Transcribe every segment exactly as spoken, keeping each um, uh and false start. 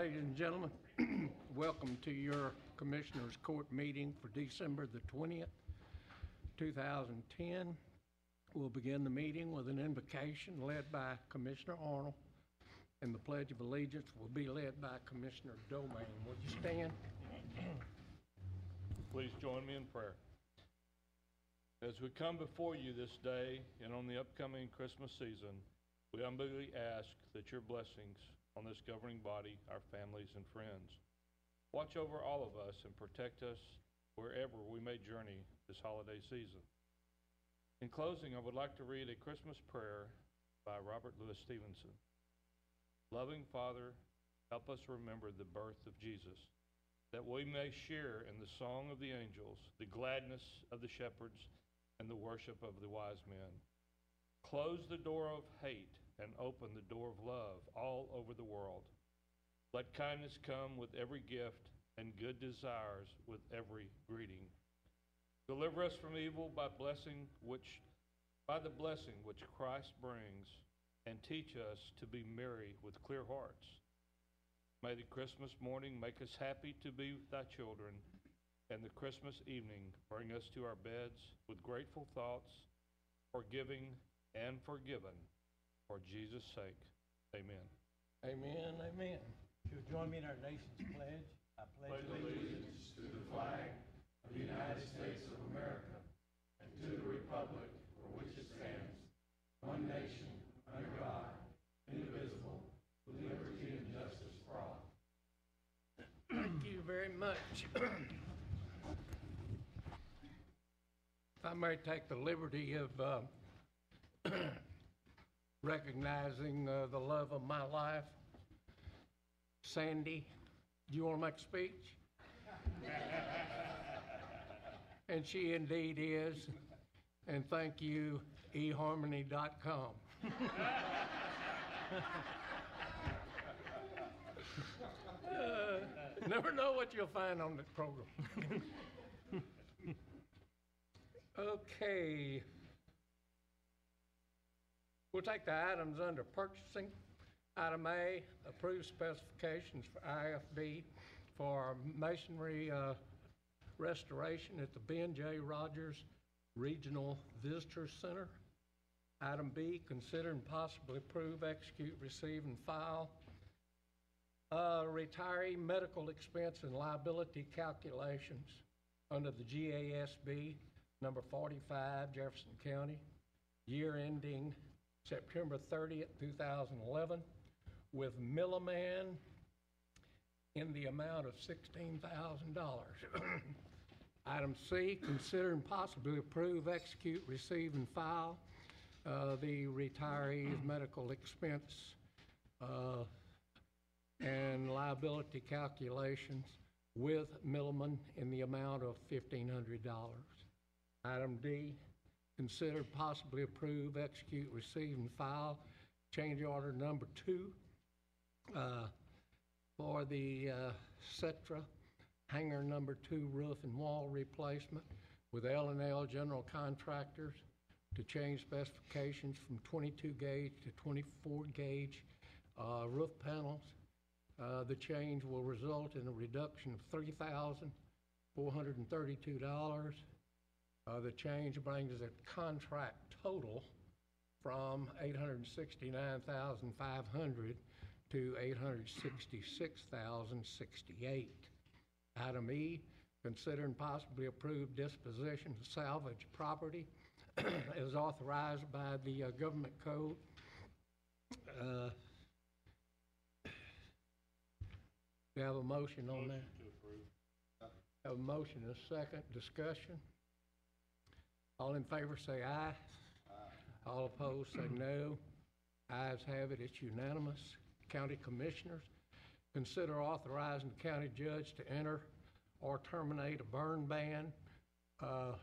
Ladies and gentlemen, welcome to your Commissioners Court meeting for December the twentieth, two thousand ten. We'll begin the meeting with an invocation led by Commissioner Arnold, and the Pledge of Allegiance will be led by Commissioner Domain. Would you stand? Please join me in prayer. As we come before you this day and on the upcoming Christmas season, we humbly ask that your blessings on this governing body, our families and friends, watch over all of us and protect us wherever we may journey this holiday season. In closing, I would like to read a Christmas prayer by Robert Louis Stevenson. Loving Father, help us remember the birth of Jesus, that we may share in the song of the angels, the gladness of the shepherds, and the worship of the wise men. Close the door of hate and open the door of love all over the world. Let kindness come with every gift and good desires with every greeting. Deliver us from evil by blessing which, by the blessing which Christ brings, and teach us to be merry with clear hearts. May the Christmas morning make us happy to be with thy children, and the Christmas evening bring us to our beds with grateful thoughts, forgiving and forgiven. For Jesus' sake, amen. Amen, amen. If you'll join me in our nation's pledge, I pledge allegiance to the flag of the United States of America and to the republic for which it stands, one nation, under God, indivisible, with liberty and justice for all. Thank you very much. If I may take the liberty of uh, recognizing uh, the love of my life, Sandy, do you want to make a speech? And she indeed is. And thank you, e harmony dot com. uh, never know what you'll find on the program. Okay. We'll take the items under purchasing. Item A, approve specifications for I F B for masonry uh, restoration at the Ben J. Rogers Regional Visitor Center. Item B, consider and possibly approve, execute, receive, and file uh, retiree medical expense and liability calculations under the G A S B number forty-five, Jefferson County, year ending September thirtieth, two thousand eleven, with Milliman in the amount of sixteen thousand dollars. Item C, consider and possibly approve, execute, receive, and file uh, the retiree's medical expense uh, and liability calculations with Milliman in the amount of fifteen hundred dollars. Item D, consider possibly approve, execute, receive, and file change order number two uh, for the uh, Cetra hangar number two roof and wall replacement with L and L General Contractors to change specifications from twenty-two gauge to twenty-four gauge uh, roof panels. Uh, the change will result in a reduction of three thousand four hundred thirty-two dollars. Uh, the change brings the contract total from eight hundred sixty-nine thousand five hundred dollars to eight hundred sixty-six thousand sixty-eight dollars. Item E, consider and possibly approve disposition of salvage property as authorized by the uh, government code. Uh, we have a motion on that. To approve. Have a motion and a second. Discussion. All in favor say aye. Aye. All opposed say no. Ayes have it. It's unanimous. County Commissioners, consider authorizing the county judge to enter or terminate a burn ban. Uh,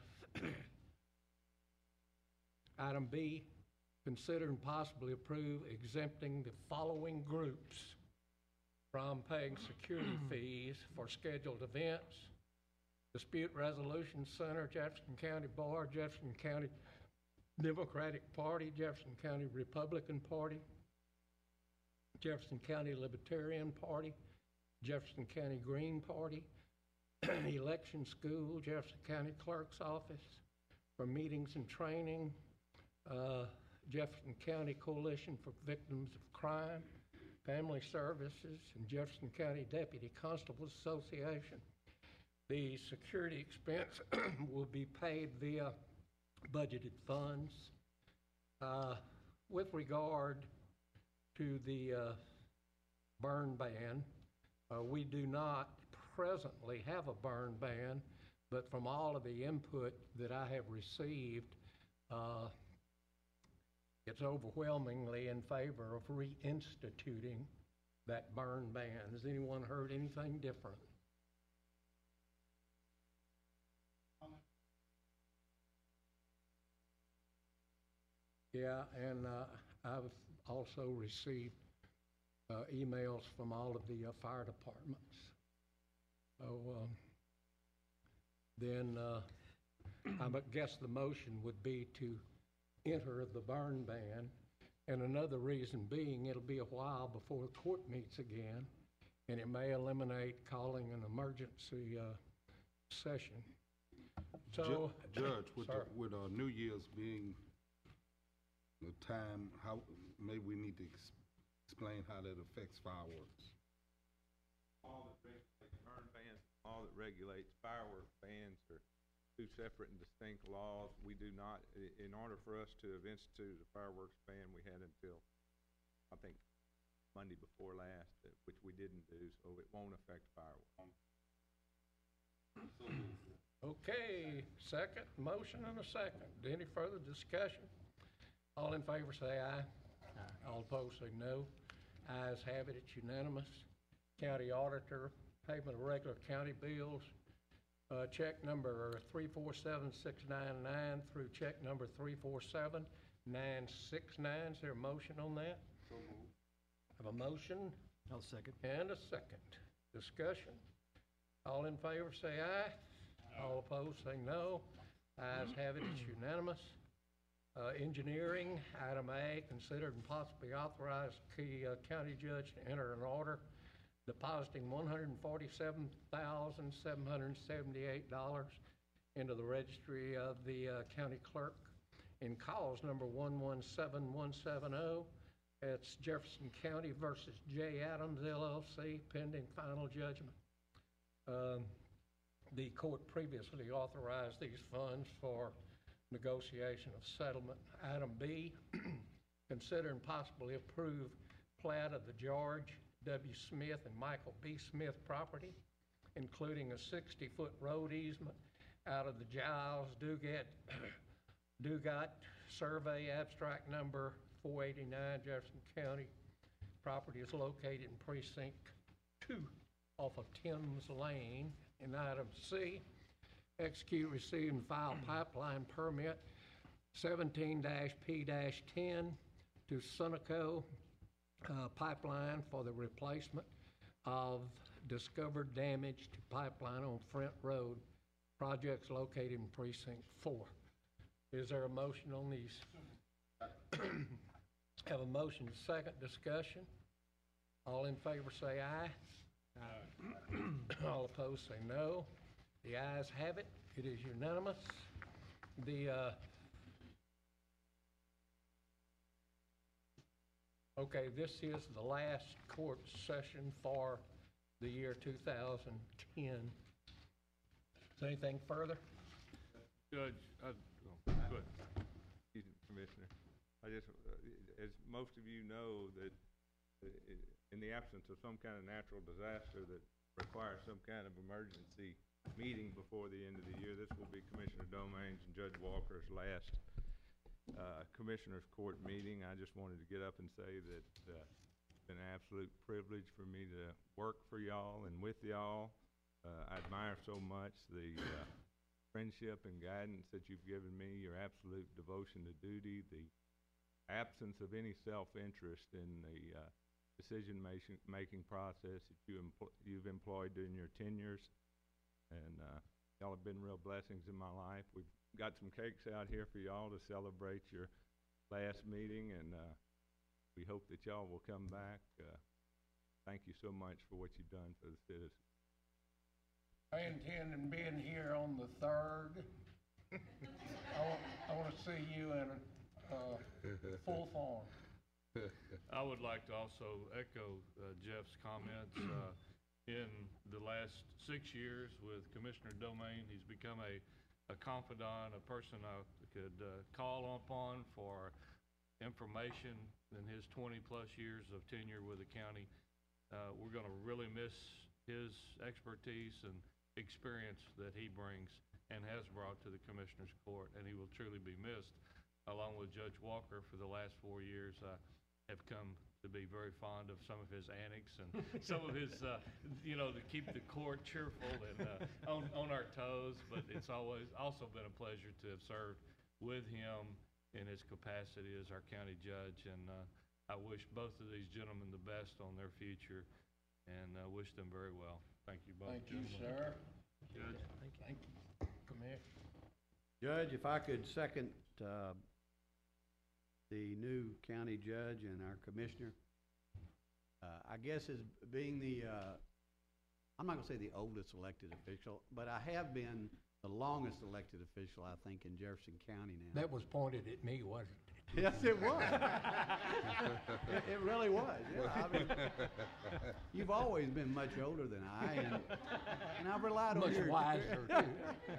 item B, consider and possibly approve exempting the following groups from paying security fees for scheduled events: Dispute Resolution Center, Jefferson County Bar, Jefferson County Democratic Party, Jefferson County Republican Party, Jefferson County Libertarian Party, Jefferson County Green Party, Election School, Jefferson County Clerk's Office, for meetings and training, uh, Jefferson County Coalition for Victims of Crime, Family Services, and Jefferson County Deputy Constables Association. The security expense will be paid via budgeted funds. Uh, with regard to the uh, burn ban, uh, we do not presently have a burn ban, but from all of the input that I have received, uh, it's overwhelmingly in favor of reinstituting that burn ban. Has anyone heard anything different? Yeah, and uh, I've also received uh, emails from all of the uh, fire departments. So um, then uh, I would guess the motion would be to enter the burn ban, and another reason being it'll be a while before the court meets again, and it may eliminate calling an emergency uh, session. So, Ju- Judge, with, the, sir. with uh, New Year's being the time, how, maybe we need to ex- explain how that affects fireworks. All that regulates burn bans, all that regulates fireworks bans are two separate and distinct laws. We do not, i- in order for us to have instituted a fireworks ban, we had until, I think, Monday before last, uh, which we didn't do, so it won't affect fireworks. Okay, second, motion and a second. Any further discussion? All in favor say aye. Aye. All opposed say no. Ayes have it, it's unanimous. County Auditor, payment of regular county bills, uh, check number three four seven six nine nine through check number three four seven nine six nine. Is there a motion on that? So moved. Have a motion? I'll second. And a second. Discussion. All in favor say aye. All opposed say no. Ayes have it, it's unanimous. Uh, engineering, item A, considered and possibly authorized the uh, county judge to enter an order depositing one hundred forty-seven thousand seven hundred seventy-eight dollars into the registry of the uh, county clerk in cause number one one seven one seven zero. It's Jefferson County versus J. Adams L L C, pending final judgment. Um, the court previously authorized these funds for negotiation of settlement. Item B, consider and possibly approve plat of the George W. Smith and Michael B. Smith property, including a sixty-foot road easement out of the Giles Dugat, Dugat Survey Abstract Number four eighty-nine, Jefferson County. Property is located in Precinct two off of Timms Lane. And item C, execute, receive, and file pipeline permit seventeen P ten to Sunoco uh, pipeline for the replacement of discovered damage to pipeline on Front Road. Projects located in Precinct four. Is there a motion on these? Have a motion, second discussion. All in favor say aye. Aye. All opposed say no. The ayes have it. It is unanimous. The, uh, okay, this is the last court session for the year two thousand ten. Is there anything further? Judge, I, oh, go ahead. Excuse me, Commissioner. I just, uh, as most of you know, that uh, in the absence of some kind of natural disaster that requires some kind of emergency meeting before the end of the year, this will be Commissioner Domain's and Judge Walker's last uh, Commissioners Court meeting. I just wanted to get up and say that uh, it's been an absolute privilege for me to work for y'all and with y'all. Uh, I admire so much the uh, friendship and guidance that you've given me, your absolute devotion to duty, the absence of any self-interest in the uh, decision-making process that you empl- you've employed during your tenures. And uh, y'all have been real blessings in my life. We've got some cakes out here for y'all to celebrate your last meeting, and uh, we hope that y'all will come back. Uh, thank you so much for what you've done for the citizens. I intend on being here on the third. I want, I want to see you in, uh, full form. I would like to also echo uh, Jeff's comments. Uh, In the last six years with Commissioner Domain, he's become a, a confidant, a person I could uh, call upon for information in his twenty-plus years of tenure with the county. Uh, We're going to really miss his expertise and experience that he brings and has brought to the Commissioners Court, and he will truly be missed. Along with Judge Walker, for the last four years, I have come to be very fond of some of his antics and some of his, uh, you know, to keep the court cheerful and uh, on, on our toes. But it's always also been a pleasure to have served with him in his capacity as our county judge. And uh, I wish both of these gentlemen the best on their future and uh, wish them very well. Thank you both. Thank you, gentlemen. sir. Judge. Thank you. Commissioner. Judge, if I could second uh, the new county judge and our commissioner. Uh, I guess as being the, uh, I'm not going to say the oldest elected official, but I have been the longest elected official, I think, in Jefferson County now. That was pointed at me, wasn't it? Yes, it was. it, it really was. Yeah, I mean, you've always been much older than I, and, and I've relied on Much your wiser, too.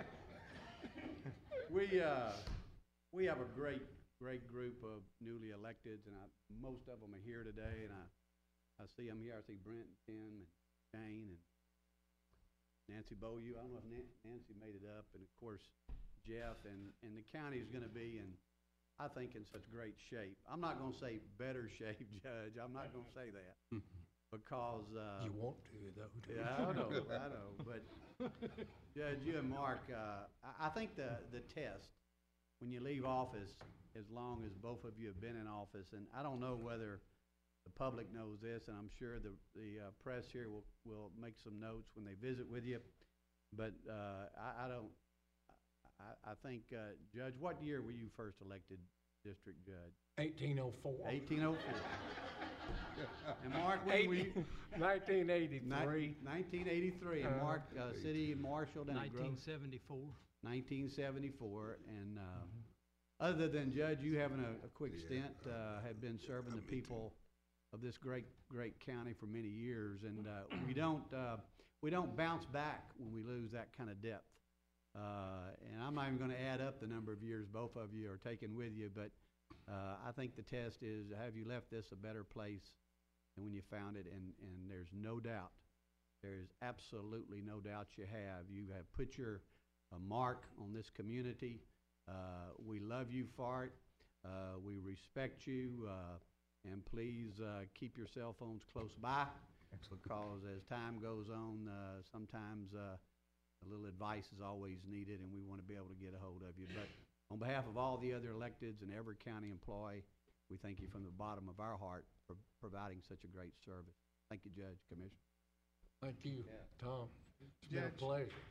We uh, we have a great, great group of newly electeds, and I, most of them are here today. And I, I see them here. I see Brent and Tim and Jane and Nancy Beaulieu. I don't know if Nan- Nancy made it up, and of course Jeff. And and the county is going to be in, I think, in such great shape. I'm not going to say better shape, Judge. I'm not going to say that because uh, You want to, though. don't you? yeah, I know, I know. But Judge, you and Mark, uh, I, I think the, the test, when you leave office, as long as both of you have been in office, and I don't know whether the public knows this, and I'm sure the, the uh, press here will, will make some notes when they visit with you, but uh, I, I don't, I, I think, uh, Judge, what year were you first elected district judge? eighteen oh four. eighteen oh four. And Mark, when we, nineteen eighty-three. nineteen eighty-three, and Uh, Mark, uh, city marshal down at Grove. nineteen seventy-four. nineteen seventy-four, and uh, other than Judge, you having a, a quick stint, uh, have been serving the people of this great, great county for many years, and uh, we don't, uh, we don't bounce back when we lose that kind of depth. Uh, and I'm not even going to add up the number of years both of you are taking with you, but uh, I think the test is, have you left this a better place than when you found it? And, and there's no doubt, there is absolutely no doubt you have. You have put your uh, mark on this community. Uh, we love you for it. Uh, we respect you. Uh, and please uh, keep your cell phones close by, because as time goes on, uh, sometimes uh, a little advice is always needed, and we want to be able to get a hold of you. But on behalf of all the other electeds and every county employee, we thank you from the bottom of our heart for providing such a great service. Thank you, Judge, Commissioner. Thank you, Yeah. Tom. It's been a Judge. pleasure.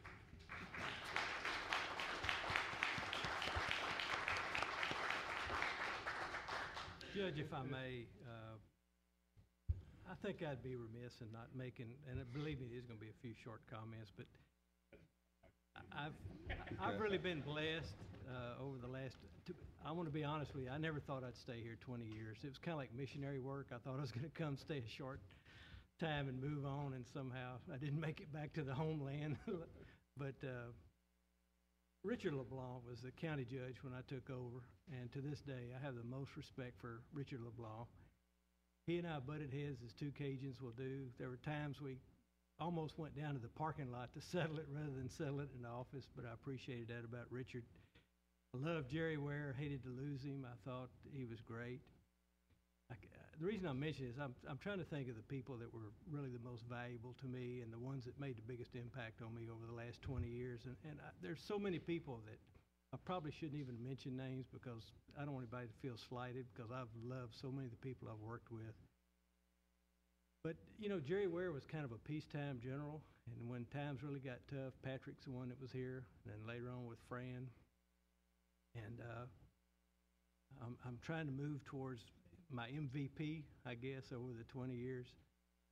Judge, if I may, uh, I think I'd be remiss in not making, and believe me, there's going to be a few short comments, but I- I've, I've really been blessed uh, over the last, two, I want to be honest with you, I never thought I'd stay here twenty years. It was kind of like missionary work. I thought I was going to come stay a short time and move on, and somehow I didn't make it back to the homeland. But uh, Richard LeBlanc was the county judge when I took over, and to this day, I have the most respect for Richard LeBlanc. He and I butted heads as two Cajuns will do. There were times we almost went down to the parking lot to settle it rather than settle it in the office, but I appreciated that about Richard. I loved Jerry Ware, hated to lose him. I thought he was great. I c- uh, the reason I mention this, I'm, I'm trying to think of the people that were really the most valuable to me and the ones that made the biggest impact on me over the last twenty years. And, and I, there's so many people that I probably shouldn't even mention names, because I don't want anybody to feel slighted, because I've loved so many of the people I've worked with. But, you know, Jerry Ware was kind of a peacetime general, and when times really got tough, Patrick's the one that was here, and then later on with Fran. And uh, I'm, I'm trying to move towards my M V P, I guess, over the twenty years.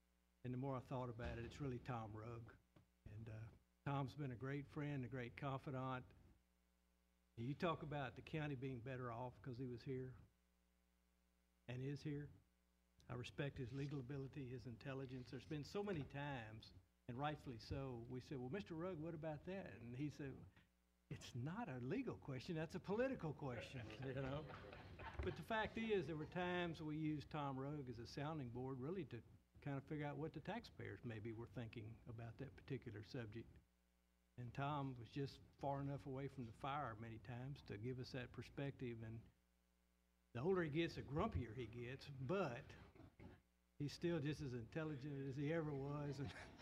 and the more I thought about it, it's really Tom Rugg. And uh, Tom's been a great friend, a great confidant. You talk about the county being better off because he was here and is here. I respect his legal ability, his intelligence. There's been so many times, and rightfully so, we said, well, Mister Rugg, what about that? And he said, it's not a legal question, that's a political question, you know? But the fact is, there were times we used Tom Rugg as a sounding board really to kind of figure out what the taxpayers maybe were thinking about that particular subject. And Tom was just far enough away from the fire many times to give us that perspective. And the older he gets, the grumpier he gets, but he's still just as intelligent as he ever was.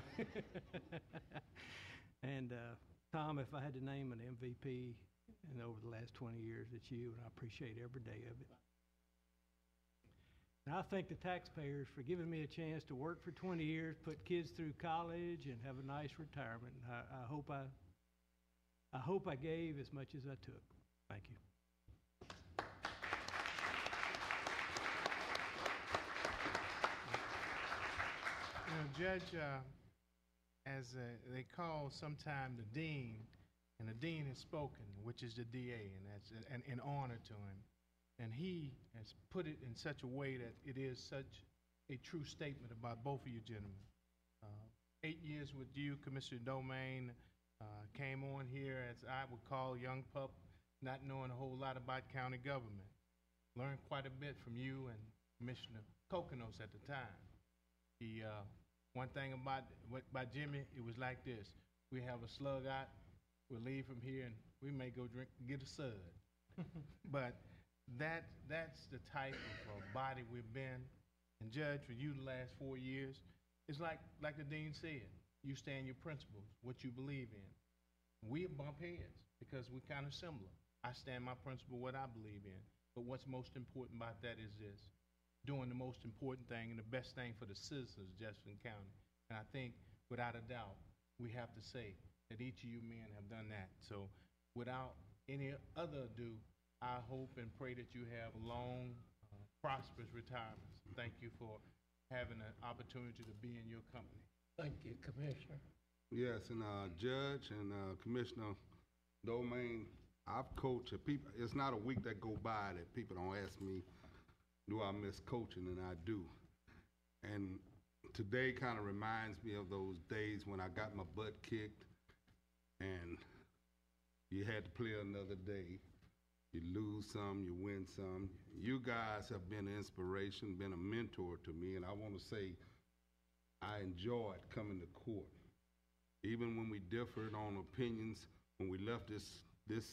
And uh, Tom, if I had to name an M V P and over the last twenty years, it's you, and I appreciate every day of it. And I thank the taxpayers for giving me a chance to work for twenty years, put kids through college, and have a nice retirement. And I, I hope I, I hope I gave as much as I took. Thank you. You know, Judge, uh, as uh, they call sometime the dean, and the dean has spoken, which is the D A, and that's an, an honor to him. And he has put it in such a way that it is such a true statement about both of you gentlemen. Uh, eight years with you, Commissioner Domain, uh, came on here as I would call a young pup, not knowing a whole lot about county government. Learned quite a bit from you and Commissioner Kokonos at the time. The uh, one thing about, about Jimmy, it was like this. We have a slug out, we'll leave from here and we may go drink, get a sud. But that that's the type of uh, body we've been. And Judge, for you the last four years, it's like like the dean said, you stand your principles, what you believe in. We bump heads because we're kind of similar. I stand my principle, what I believe in. But what's most important about that is this, doing the most important thing and the best thing for the citizens of Jefferson County. And I think, without a doubt, we have to say that each of you men have done that. So without any other ado, I hope and pray that you have long, uh, prosperous retirements. Thank you for having an opportunity to be in your company. Thank you, Commissioner. Yes, and uh, Judge and uh, Commissioner Domain, I've coached a people. It's not a week that go by that people don't ask me, do I miss coaching? And I do. And today kind of reminds me of those days when I got my butt kicked and you had to play another day. You lose some, you win some. You guys have been an inspiration, been a mentor to me, and I want to say I enjoyed coming to court. Even when we differed on opinions, when we left this, this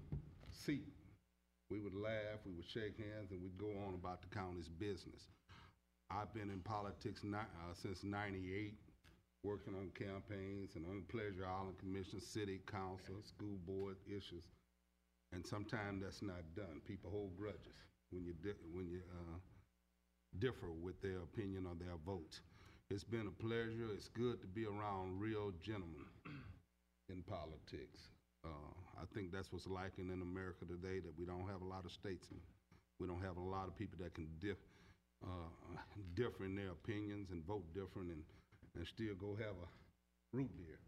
seat, we would laugh, we would shake hands, and we'd go on about the county's business. I've been in politics ni- uh, since ninety-eight, working on campaigns and on Pleasure Island Commission, city council, school board issues. And sometimes that's not done. People hold grudges when you di- when you uh, differ with their opinion or their votes. It's been a pleasure. It's good to be around real gentlemen in politics. Uh, I think that's what's lacking in America today, that we don't have a lot of statesmen. We don't have a lot of people that can diff, uh, differ in their opinions and vote different and, and still go have a root beer.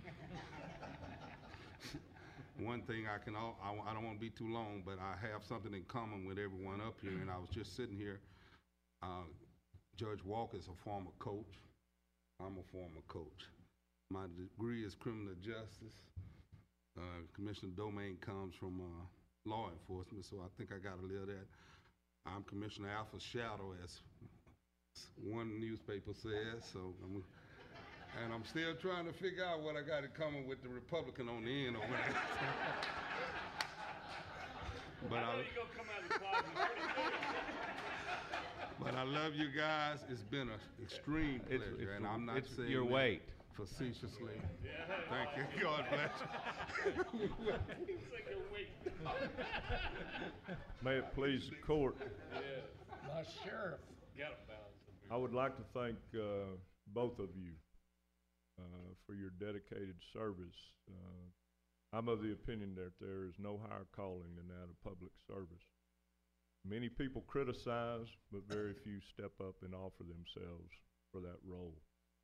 One thing I can, al- I, I don't want to be too long, but I have something in common with everyone up here, and I was just sitting here. Uh, Judge Walker is a former coach. I'm a former coach. My degree is criminal justice. Uh, Commissioner Domain comes from uh, law enforcement, so I think I got a little of that. I'm Commissioner Alpha Shadow, as one newspaper says, so I'm, and I'm still trying to figure out what I got in common with the Republican on the end over there. But I, but I love you guys. It's been an extreme It's- pleasure, it's and a- I'm not it's saying your that weight. facetiously. Thank you. God bless you. May it please the court, My sheriff. I would like to thank uh, both of you uh, for your dedicated service. Uh, I'm of the opinion that there is no higher calling than that of public service. Many people criticize, but very few step up and offer themselves for that role.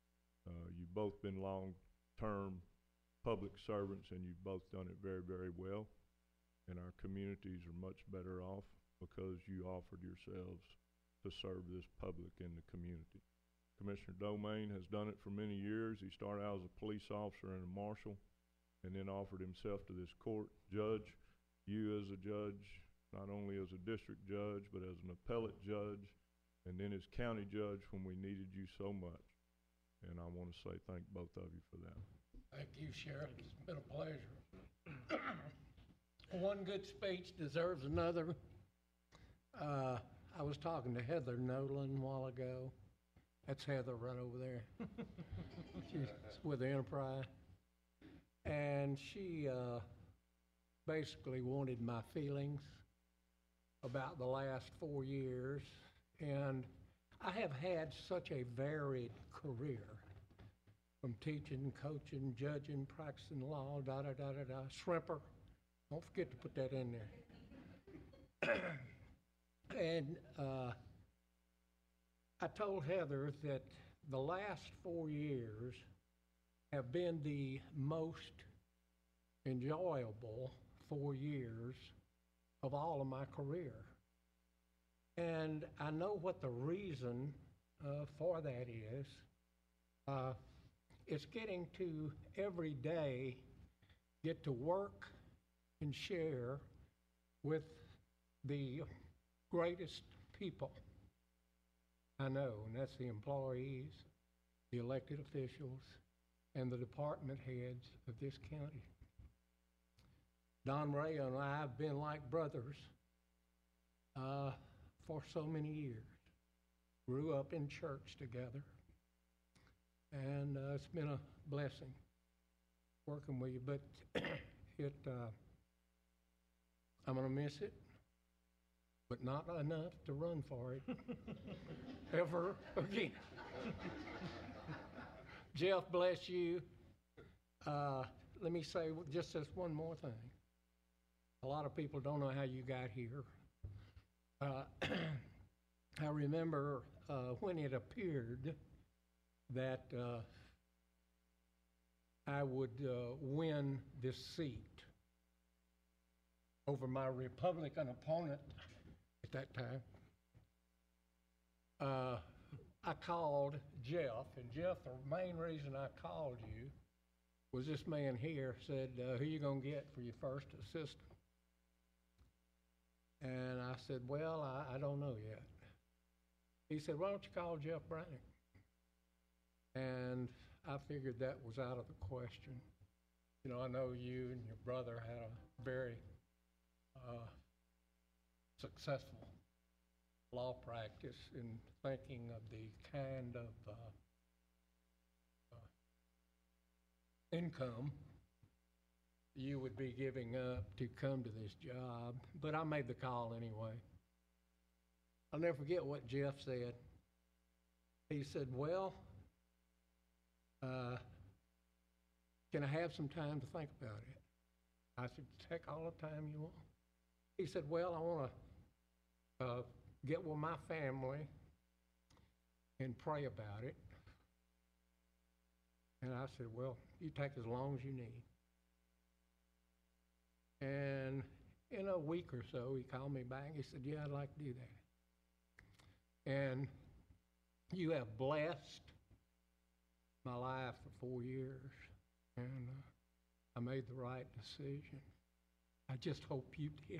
Uh, you've both been long-term public servants, and you've both done it very, very well. And our communities are much better off because you offered yourselves to serve this public in the community. Commissioner Domain has done it for many years. He started out as a police officer and a marshal, and then offered himself to this court. Judge, you as a judge, not only as a district judge, but as an appellate judge, and then as county judge when we needed you so much. And I want to say thank both of you for that. Thank you, Sheriff. It's been a pleasure. One good speech deserves another. Uh, I was talking to Heather Nolan a while ago. That's Heather right over there. She's with the Enterprise. And she uh, basically wanted my feelings about the last four years. And I have had such a varied career, from teaching, coaching, judging, practicing law, da da da da da. Shrimper, don't forget to put that in there. And uh, I told Heather that the last four years have been the most enjoyable four years of all of my career. And I know what the reason uh, for that is. Uh, it's getting to every day get to work and share with the greatest people I know, and that's the employees, the elected officials, and the department heads of this county. Don Ray and I have been like brothers uh, for so many years. Grew up in church together, and uh, it's been a blessing working with you, but it, uh, I'm gonna miss it, but not enough to run for it ever again. Jeff, bless you. Uh, let me say just this one more thing. A lot of people don't know how you got here. Uh, I remember uh, when it appeared that uh, I would uh, win this seat over my Republican opponent at that time. Uh, I called Jeff, and Jeff, the main reason I called you was this man here said, uh, who you gonna get for your first assistant? And I said, well, I, I don't know yet. He said, why don't you call Jeff Brannick? And I figured that was out of the question. You know, I know you and your brother had a very uh, successful law practice in thinking of the kind of uh, uh, income you would be giving up to come to this job, but I made the call anyway. I'll never forget what Jeff said. He said, well, uh, can I have some time to think about it? I said, take all the time you want. He said, well, I want to uh, get with my family and pray about it. And I said, well, you take as long as you need. And in a week or so, he called me back. He said, yeah, I'd like to do that. And you have blessed my life for four years. And uh, I made the right decision. I just hope you did.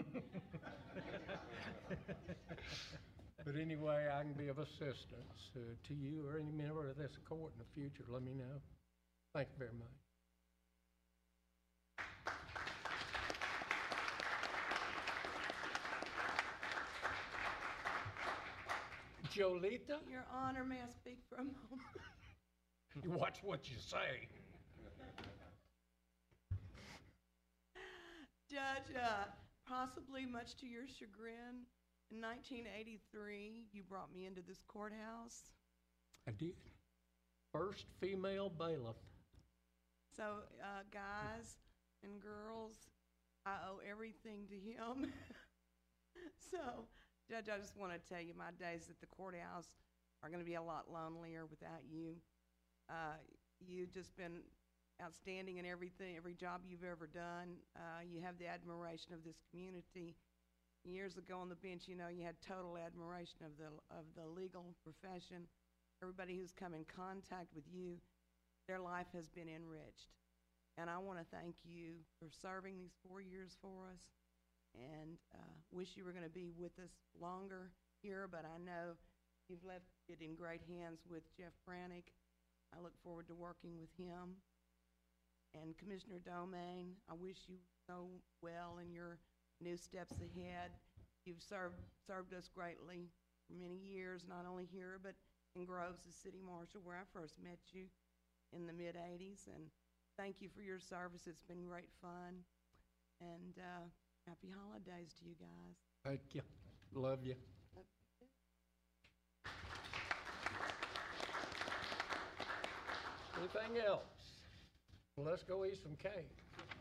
But anyway, I can be of assistance uh, to you or any member of this court in the future. Let me know. Thank you very much. Jolita, Your Honor, may I speak for a moment? you watch what you say. Judge, uh, possibly much to your chagrin, in nineteen eighty-three, you brought me into this courthouse. I did. First female bailiff. So, uh, guys and girls, I owe everything to him. So, Judge, I just want to tell you my days at the courthouse are going to be a lot lonelier without you. Uh, you've just been outstanding in everything, every job you've ever done. Uh, you have the admiration of this community. Years ago on the bench, you know, you had total admiration of the, of the legal profession. Everybody who's come in contact with you, their life has been enriched. And I want to thank you for serving these four years for us, and uh, wish you were going to be with us longer here, but I know you've left it in great hands with Jeff Brannick. I look forward to working with him. And Commissioner Domain, I wish you so well in your new steps ahead. You've served, served us greatly for many years, not only here, but in Groves as City Marshal, where I first met you in the mid eighties. And thank you for your service. It's been great fun. And uh, happy holidays to you guys. Thank you. Love you. Anything else? Well, let's go eat some cake.